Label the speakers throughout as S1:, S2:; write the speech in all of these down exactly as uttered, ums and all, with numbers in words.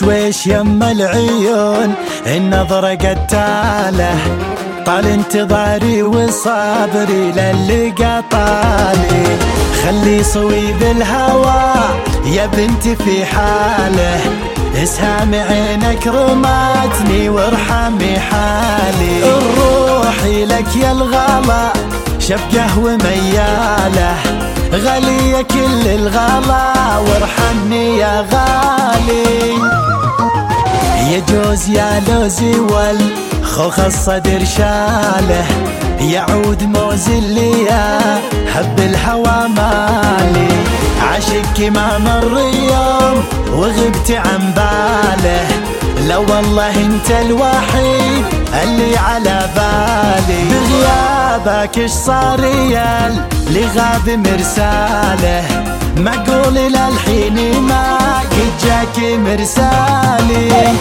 S1: وشويش يم العيون النظرة قتاله، طال انتظاري وصابري للقى طالي. خلي صويب الهوى يا بنتي في حاله، اسهام عينك رماتني وارحمي حالي. روحي لك يا الغلا شبقه ومياله، غالية كل الغلا وارحمني يا غالي. يا جوز يا لوزي والخوخ الصدر شاله، يعود موز اللي يا هب الهوى مالي. عشقك ما مر يوم وغبت عن باله، لو والله انت الوحيد اللي على بالي. بغيابك اش صار يا اللي غاب مرساله، معقول للحين ما قد جاك مرسالي.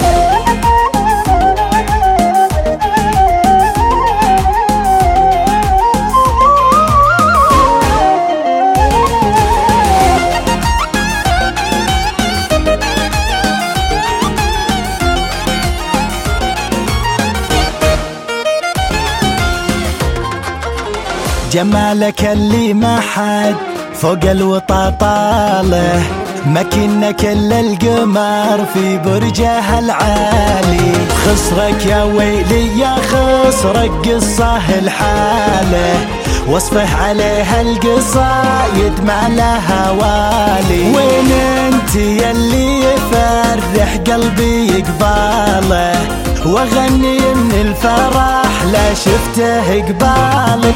S1: جمالك اللي ما حد فوق الوطا طاله، مكنك الا القمر في برجه العالي. خسرك يا ويلي يا خسرك قصه الحاله، وصفه عليها القصايد ما لها والي. وين انت يلي يفرح قلبي قباله، واغني من الفرح لا شفته قبالي.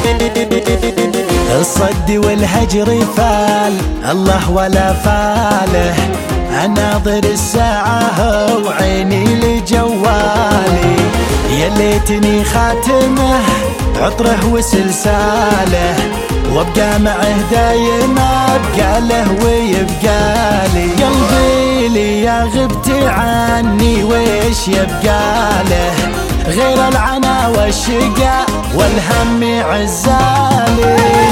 S1: الصد والهجر فال الله ولا فاله، اناظر الساعة وعيني لجوالي. يا ليتني خاتمه عطره وسلساله، وابقى معه دايم ابقى له ويبقى لي. قلبي لي يا غبت عني ويش يبقى له، غير العنا والشقاء والهم عزالي.